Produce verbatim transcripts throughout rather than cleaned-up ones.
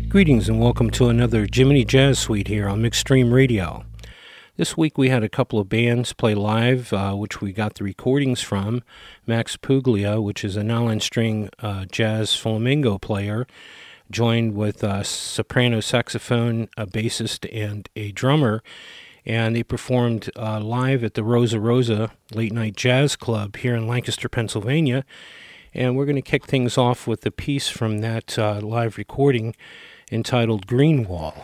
Greetings and welcome to another Jiminy Jazz Suite here on Mixstream Radio. This week we had a couple of bands play live, uh, which we got the recordings from. Max Puglia, which is a nine-string uh, jazz flamingo player, joined with a soprano saxophone, a bassist, and a drummer. And they performed uh, live at the Rosa Rosa Late Night Jazz Club here in Lancaster, Pennsylvania. And we're going to kick things off with a piece from that uh, live recording entitled Green Wall.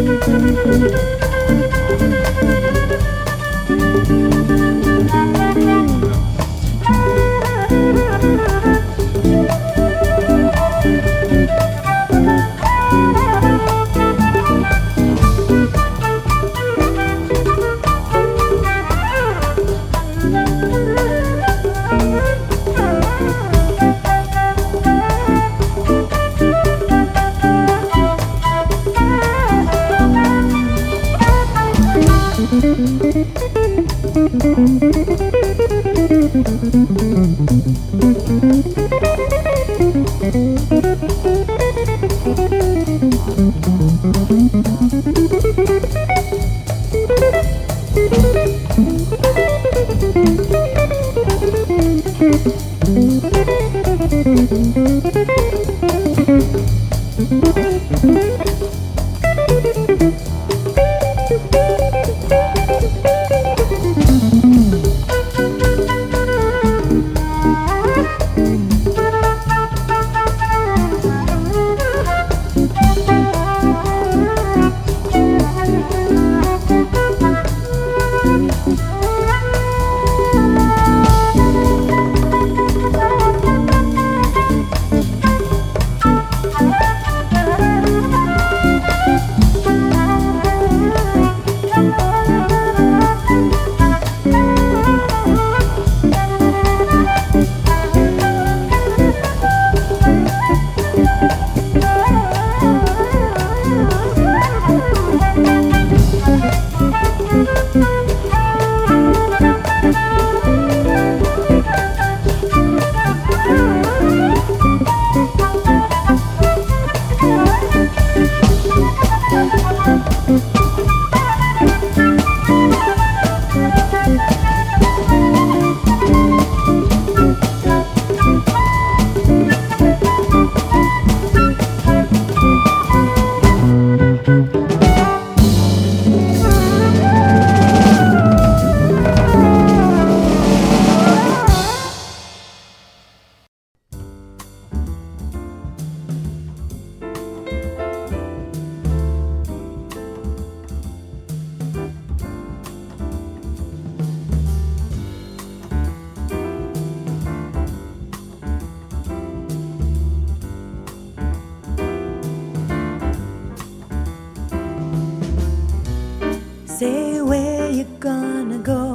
Say where you gonna go,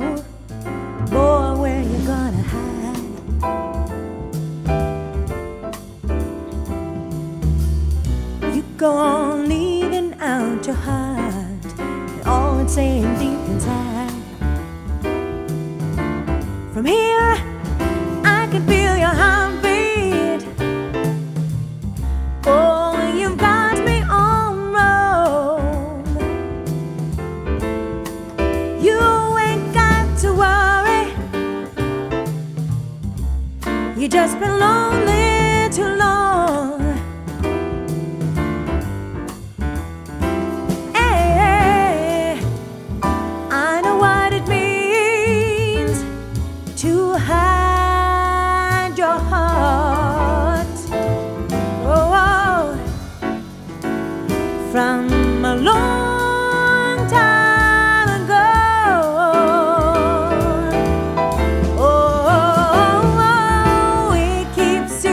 boy, where you gonna hide. You go on leaving out your heart and all it's saying deep inside. From here I can feel your heartbeat. Oh, you've got me on road. You ain't got to worry. You just been lonely too long. Hey, I know what it means to hide your heart. Oh, oh. From a long time ago. Oh, oh, oh, it keeps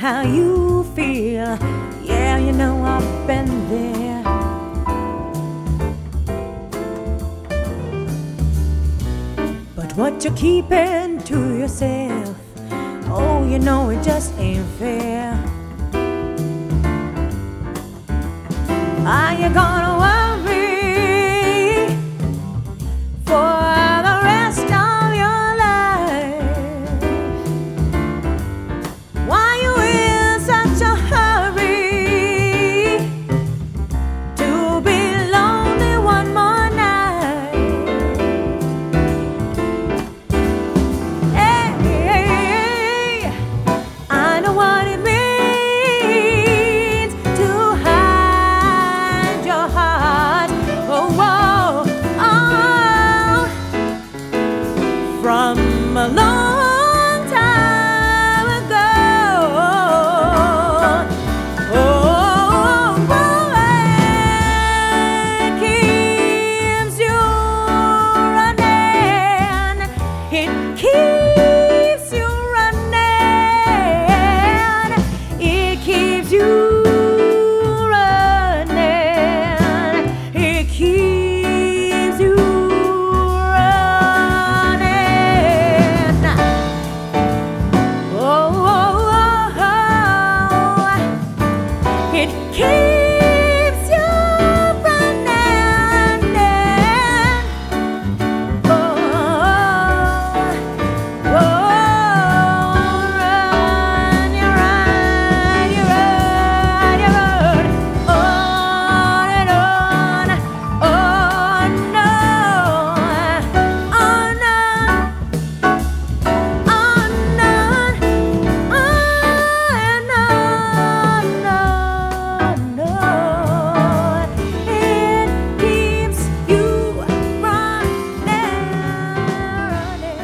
how you feel. Yeah, you know I've been there. But what you're keeping to yourself, oh, you know it just ain't fair. Are you gonna worry for the rest of your life? Why you in such a hurry to be lonely one more night? Hey, I know what it means to hide your heart. Oh, whoa, oh, from a long time ago. Oh, it keeps you running. It keeps you running. It keeps you running. It keeps you running. Oh, oh, oh, it keeps you running. Oh, oh, run, you run, you run, you run, on and on. Oh, no, on and on, on and on, no, it keeps you running, running,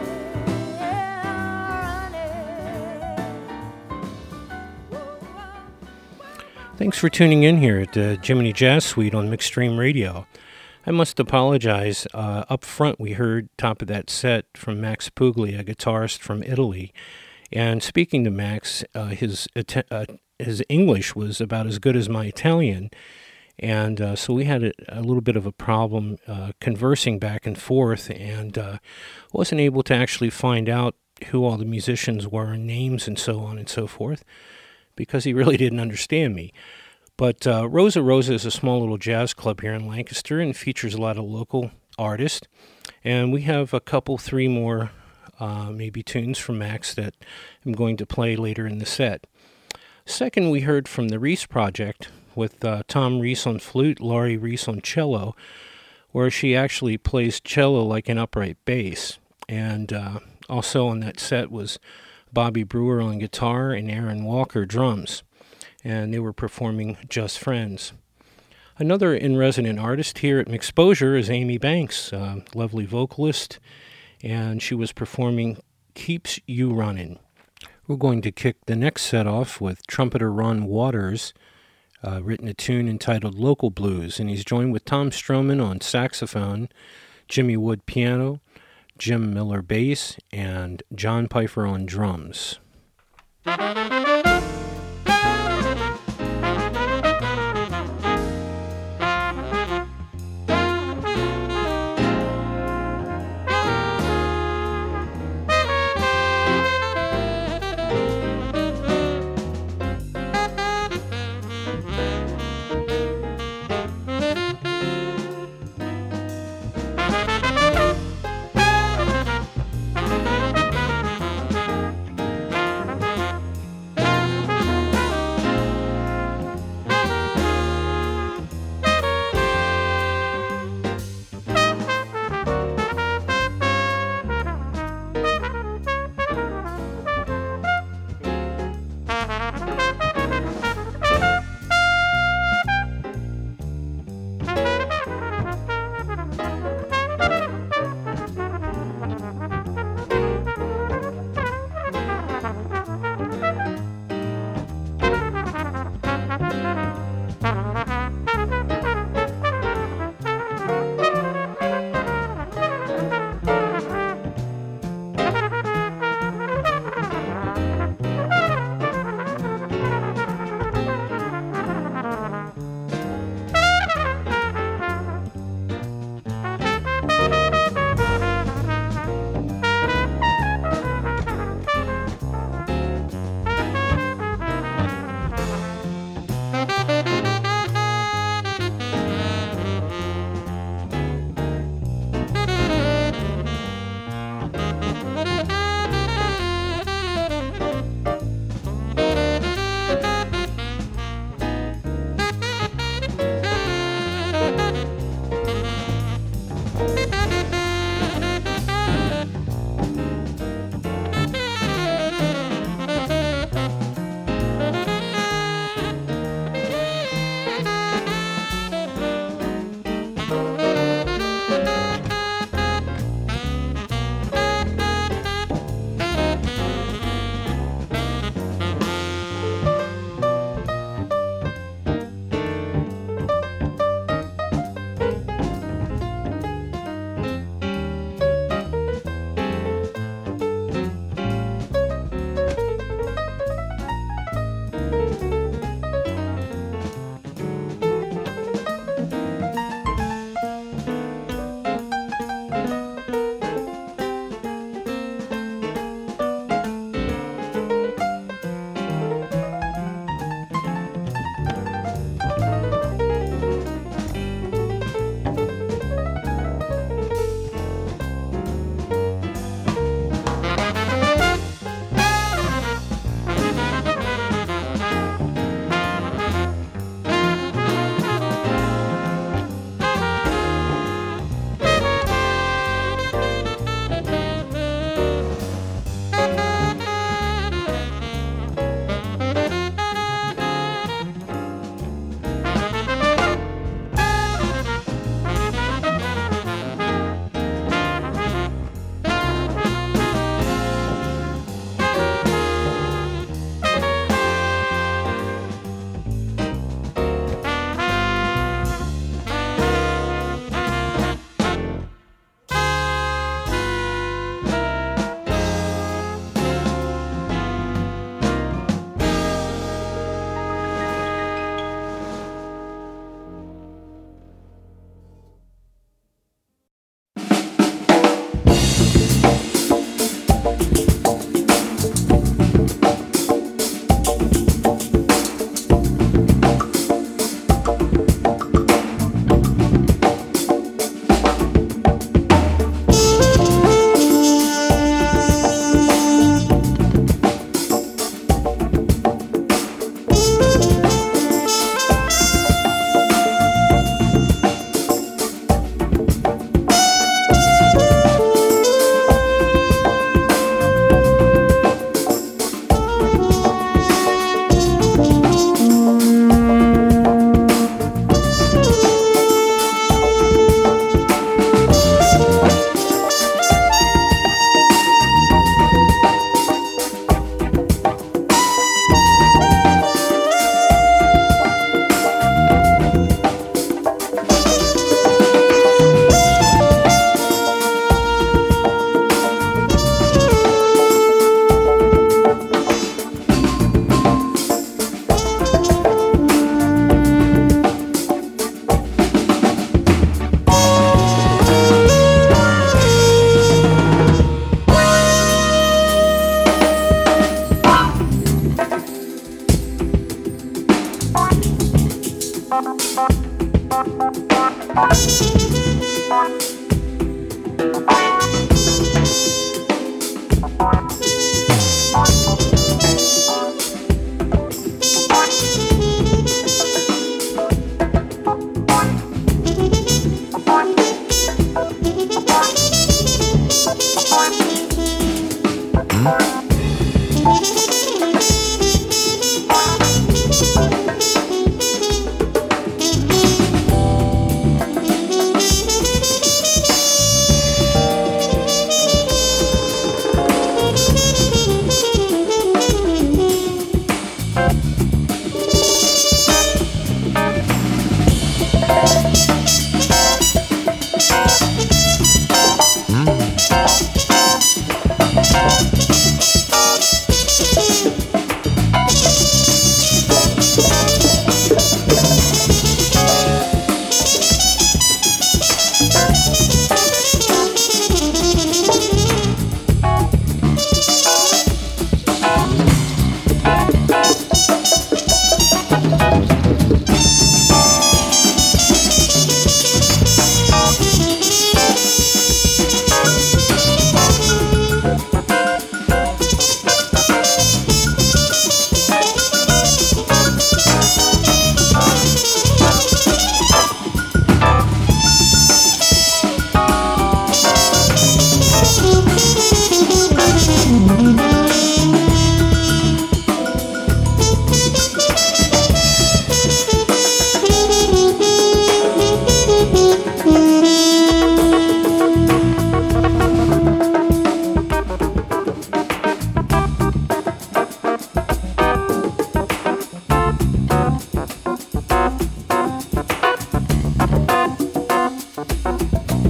running. Thanks for tuning in here at the Jiminy Jazz Suite on Mixstream Radio. I must apologize. Uh, up front, we heard top of that set from Max Puglia, a guitarist from Italy. And speaking to Max, uh, his Ita- uh, his English was about as good as my Italian. And uh, so we had a, a little bit of a problem uh, conversing back and forth, and uh, wasn't able to actually find out who all the musicians were and names and so on and so forth, because he really didn't understand me. But uh, Rosa Rosa is a small little jazz club here in Lancaster and features a lot of local artists. And we have a couple, three more uh, maybe tunes from Max that I'm going to play later in the set. Second, we heard from the Reese Project with uh, Tom Reese on flute, Laurie Reese on cello, where she actually plays cello like an upright bass. And uh, also on that set was Bobby Brewer on guitar and Aaron Walker drums. And they were performing Just Friends. Another in-resident artist here at Mixposure is Amy Banks, a lovely vocalist, and she was performing Keeps You Runnin'. We're going to kick the next set off with trumpeter Ron Waters, uh, written a tune entitled Local Blues, and he's joined with Tom Stroman on saxophone, Jimmy Wood piano, Jim Miller bass, and John Pfeiffer on drums.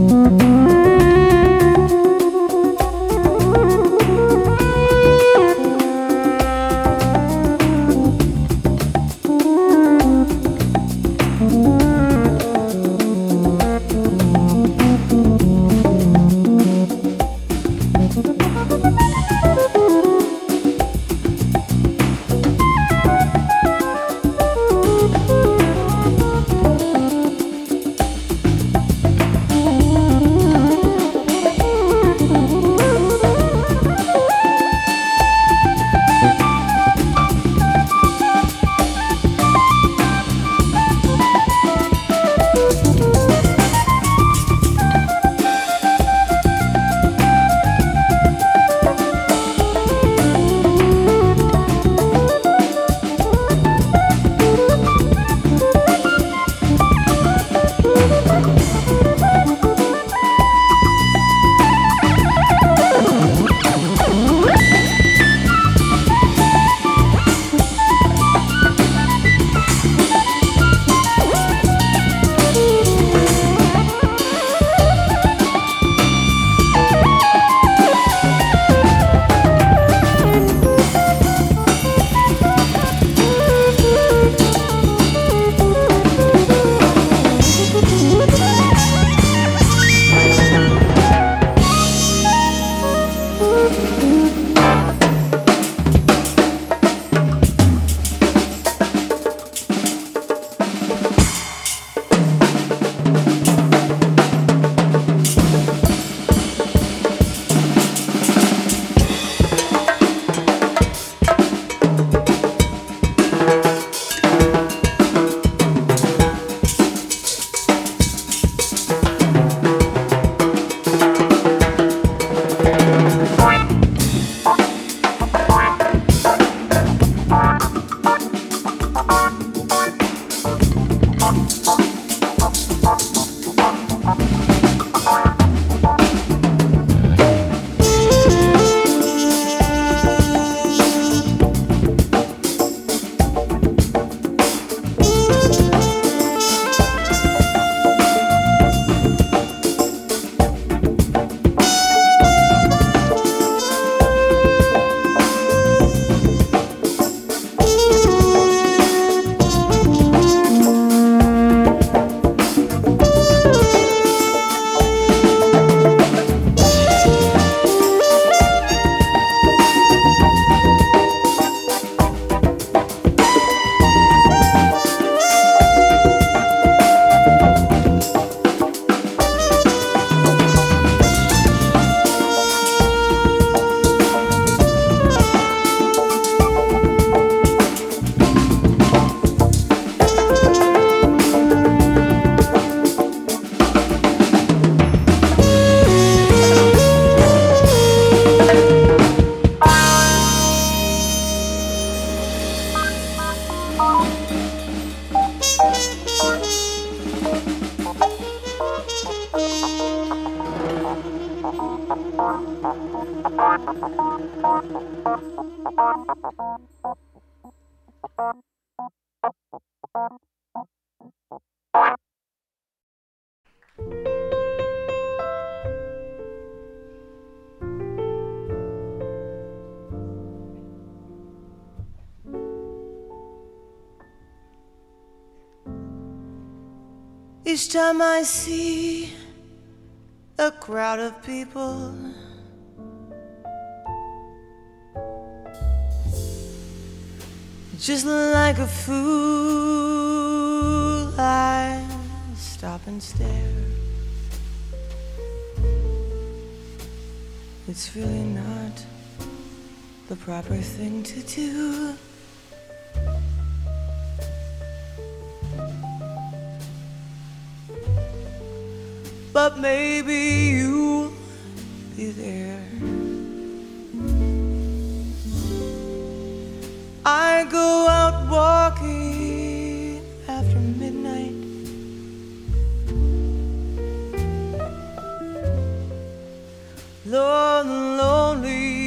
Each time I see a crowd of people, just like a fool, I stop and stare. It's really not the proper thing to do. But maybe you'll be there. I go out walking after midnight, Lord, lonely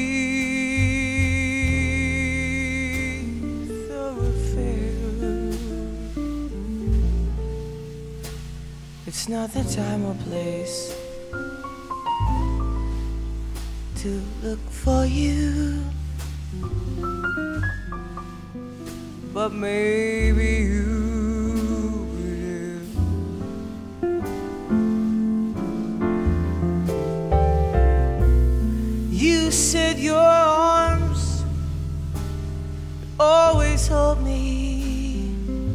thoroughfare. It's not the time or place to look for you, but maybe you did. You said your arms always hold me.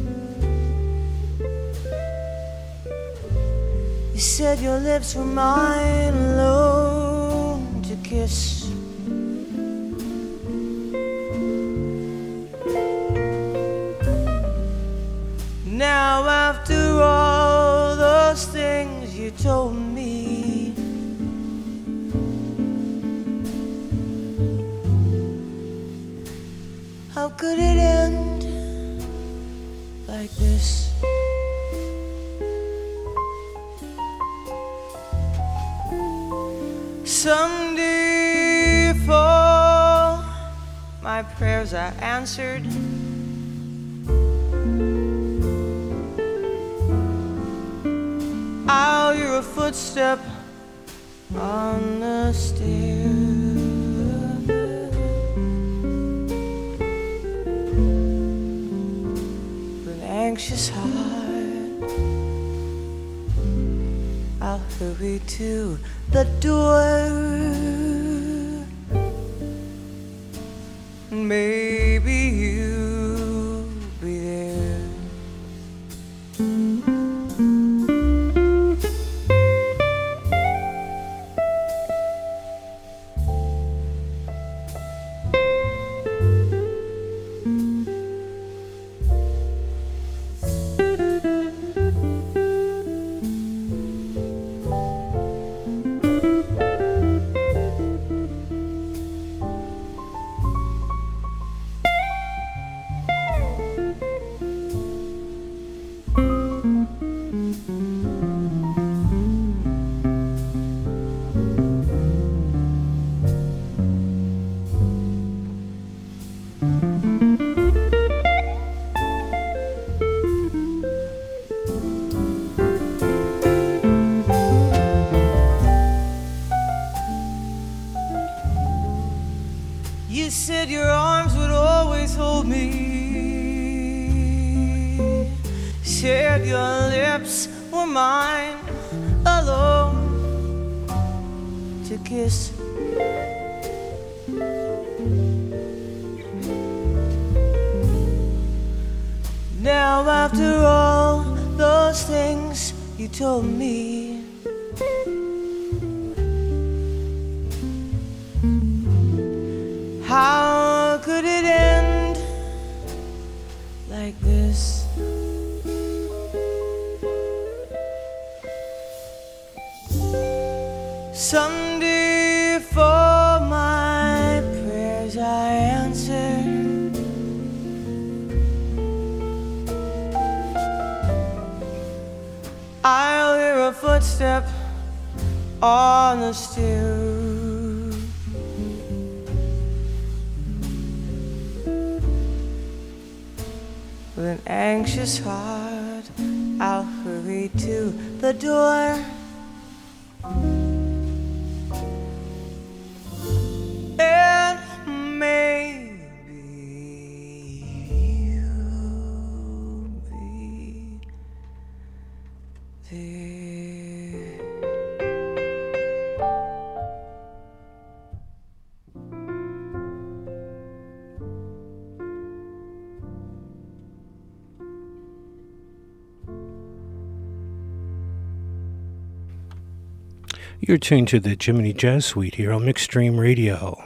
You said your lips were mine alone to kiss. Now after all those things you told me, how could it end like this? Someday for my prayers are answered, I'll hear a footstep on the stairs. With an anxious heart, I'll hurry to the door. Maybe you'll be there. You said your arms would always hold me. Said your lips were mine alone to kiss. Now after all those things you told me, how could it end like this? Someday for my prayers I answer, I'll hear a footstep on the stairs. With an anxious heart, I'll hurry to the door. And maybe you'll be there. You're tuned to the Jiminy Jazz Suite here on Mixstream Radio.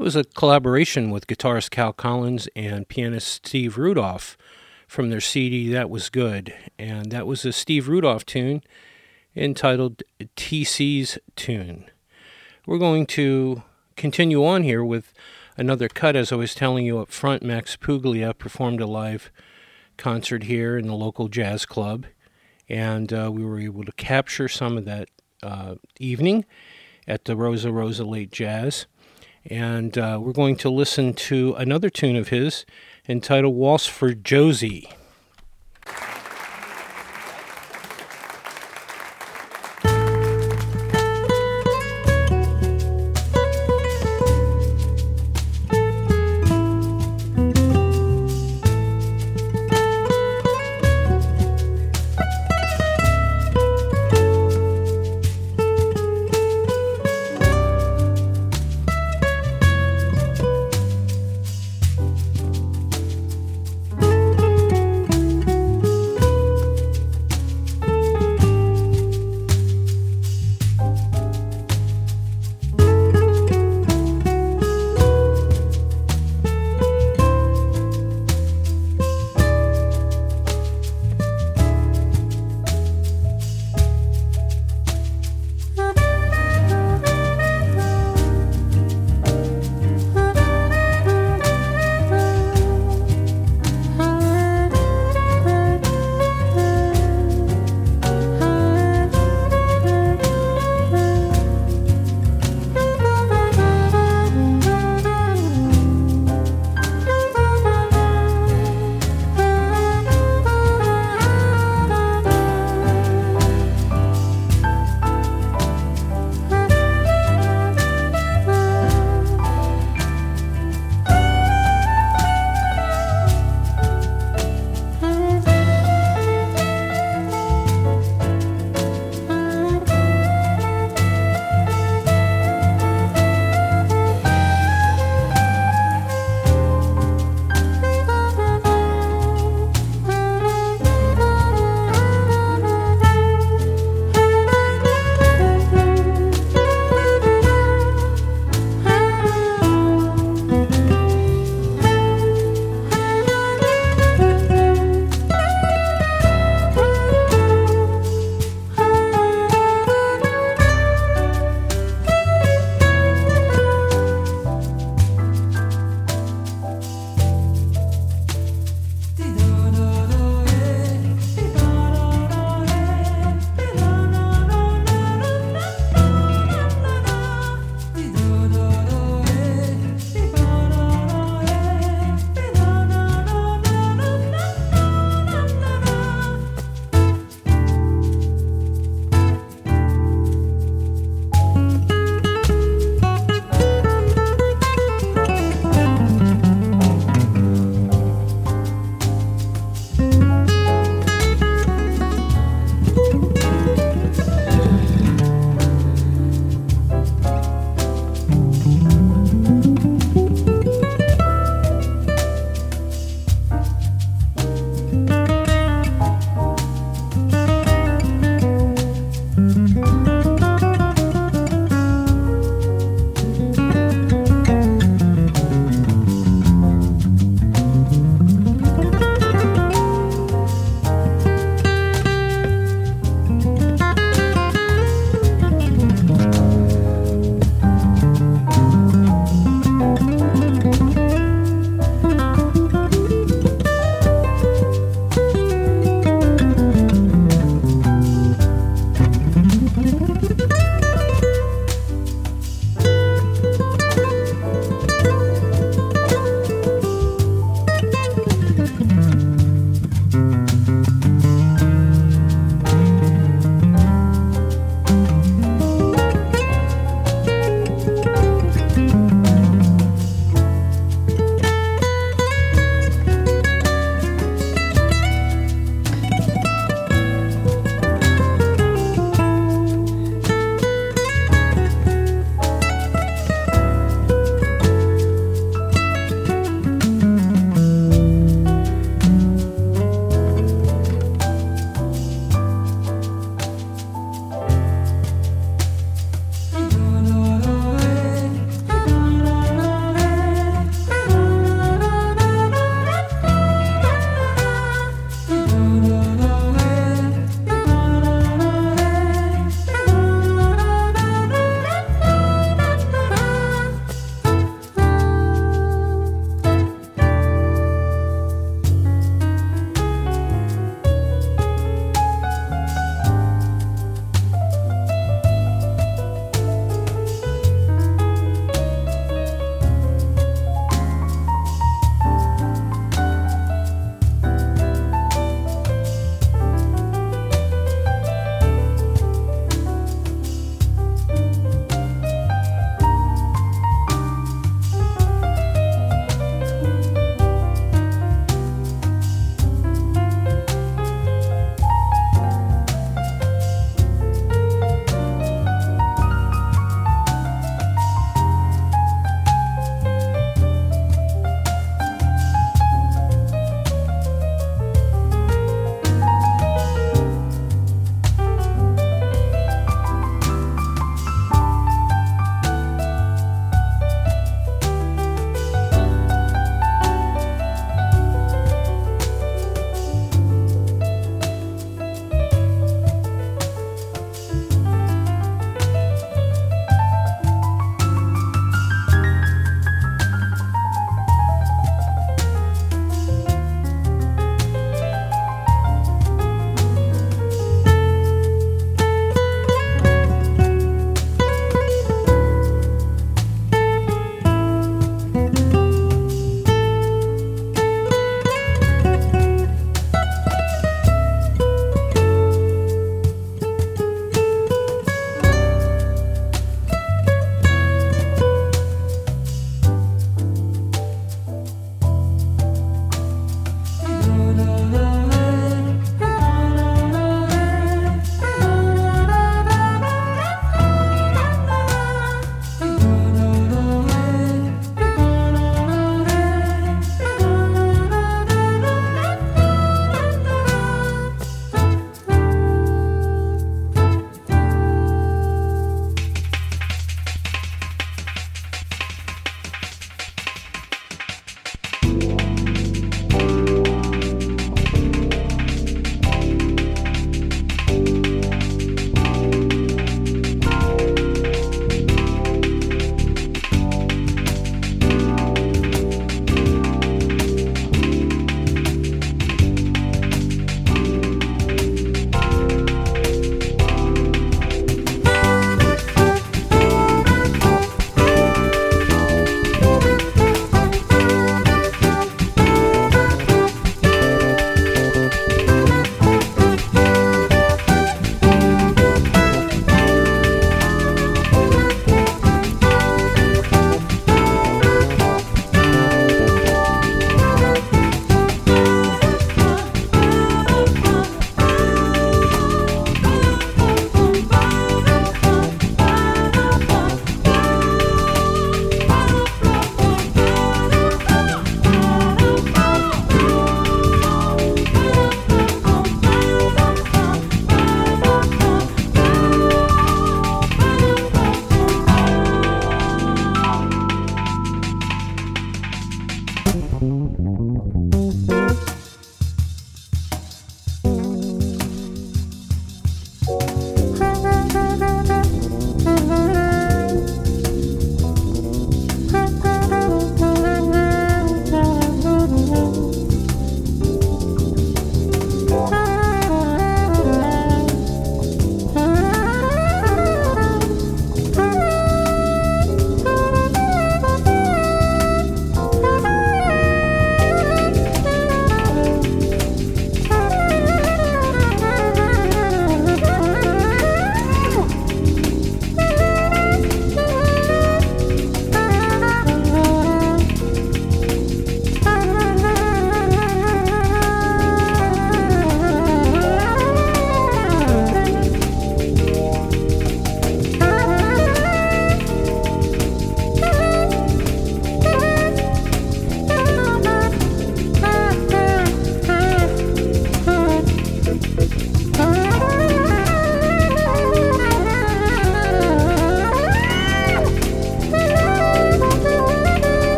It was a collaboration with guitarist Cal Collins and pianist Steve Rudolph from their C D That Was Good. And that was a Steve Rudolph tune entitled T C's Tune. We're going to continue on here with another cut. As I was telling you up front, Max Puglia performed a live concert here in the local jazz club, and uh, we were able to capture some of that uh, evening at the Rosa Rosa Late Jazz. And uh, we're going to listen to another tune of his entitled Waltz for Josie. Thank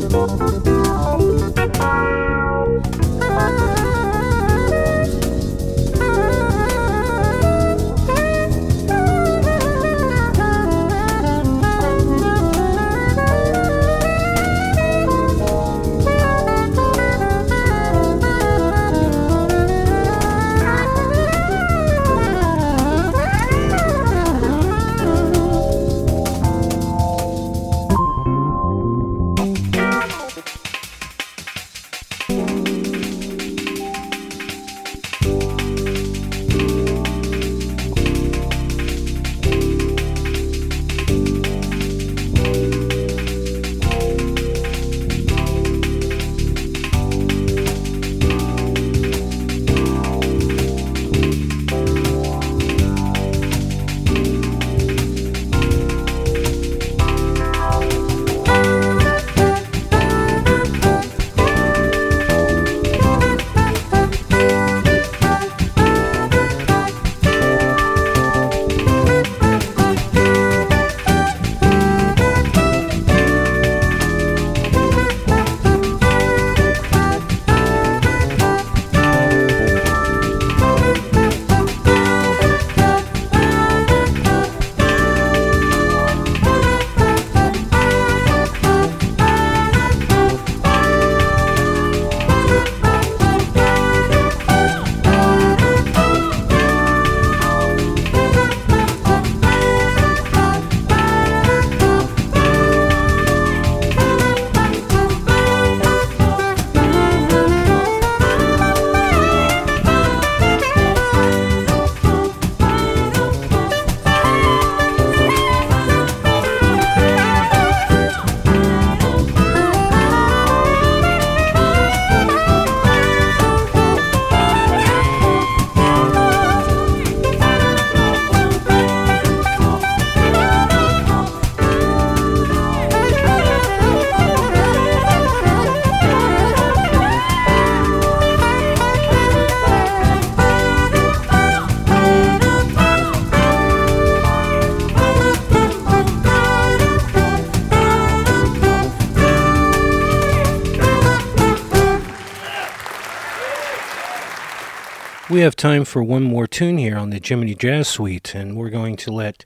We have time for one more tune here on the Jiminy Jazz Suite, and we're going to let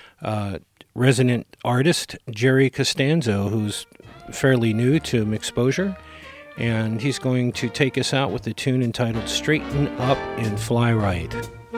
uh, resident artist Jerry Costanzo, who's fairly new to Mixposure, and he's going to take us out with a tune entitled Straighten Up and Fly Right.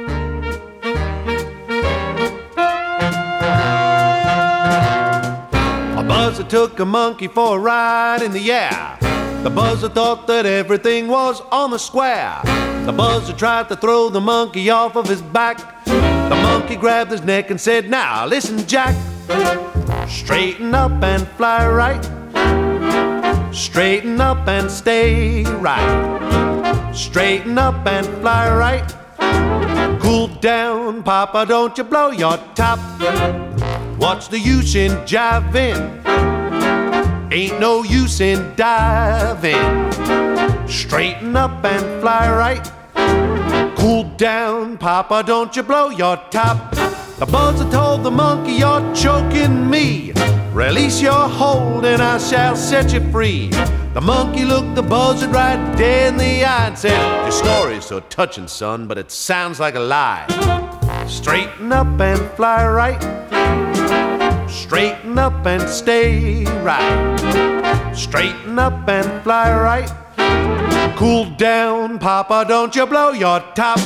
A buzzer took a monkey for a ride in the air. The buzzer thought that everything was on the square. The buzzer tried to throw the monkey off of his back. The monkey grabbed his neck and said, "Now listen, Jack, straighten up and fly right. Straighten up and stay right. Straighten up and fly right. Cool down, Papa, don't you blow your top. What's the use in jiving? Ain't no use in diving. Straighten up and fly right. Cool down, Papa, don't you blow your top." The buzzer told the monkey, "You're choking me. Release your hold and I shall set you free." The monkey looked the buzzard right dead in the eye and said, "Your story's so touching, son, but it sounds like a lie. Straighten up and fly right. Straighten up and stay right. Straighten up and fly right. Cool down, Papa, don't you blow your top."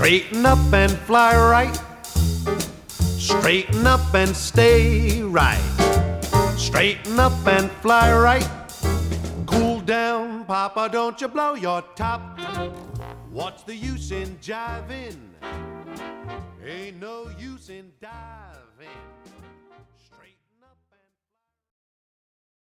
Straighten up and fly right. Straighten up and stay right. Straighten up and fly right. Cool down, Papa, don't you blow your top. What's the use in jiving? Ain't no use in diving.